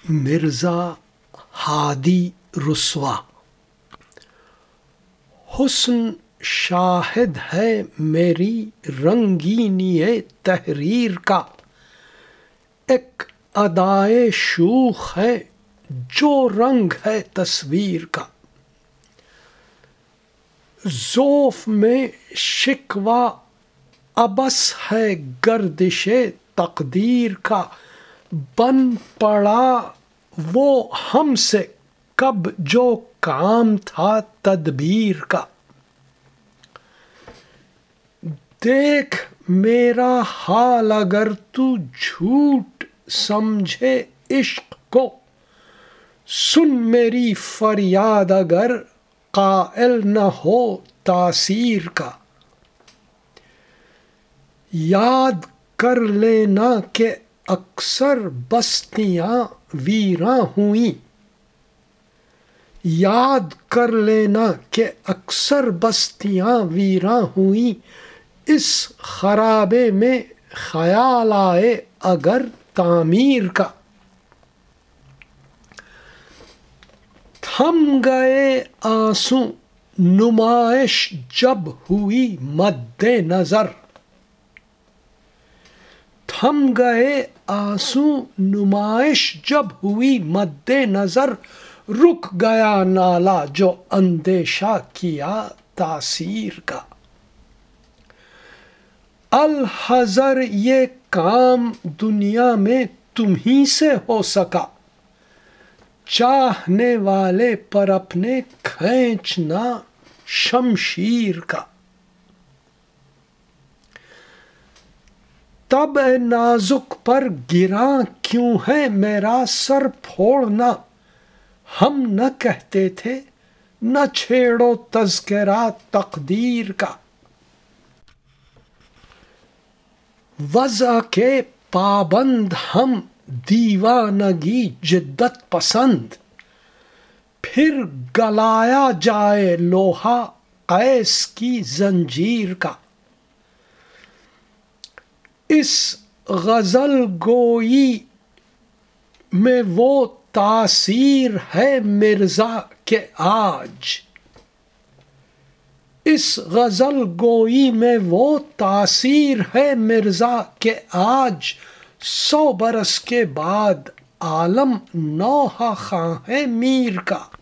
مرزا ہادی رسوا۔ حسن شاہد ہے میری رنگینی تحریر کا، ایک ادائے شوخ ہے جو رنگ ہے تصویر کا۔ ذوف میں شکوہ عبث ہے گردش تقدیر کا، بن پڑا وہ ہم سے کب جو کام تھا تدبیر کا۔ دیکھ میرا حال اگر تو جھوٹ سمجھے عشق کو، سن میری فریاد اگر قائل نہ ہو تاثیر کا۔ یاد کر لینا کہ اکثر بستیاں ویراں ہوئیں، یاد کر لینا کہ اکثر بستیاں ویراں ہوئیں، اس خرابے میں خیال آئے اگر تعمیر کا۔ تھم گئے آنسو نمائش جب ہوئی مد نظر، تھم گئے آنسو نمائش جب ہوئی مد نظر، رک گیا نالہ جو اندیشہ کیا تاثیر کا۔ الحذر یہ کام دنیا میں تمہیں سے ہو سکا، چاہنے والے پر اپنے کھینچنا شمشیر کا۔ طبع نازک پر گراں کیوں ہے میرا سر پھوڑنا، ہم نہ کہتے تھے نہ چھیڑو تذکرہ تقدیر کا۔ وضع کے پابند ہم دیوانگی جدت پسند، پھر گلایا جائے لوہا قیس کی زنجیر کا۔ اس غزل گوئی میں وہ تاثیر ہے مرزا کہ آج، اس غزل گوئی میں وہ تاثیر ہے مرزا کہ آج، 100 برس کے بعد عالم نوحہ خواں ہے میر کا۔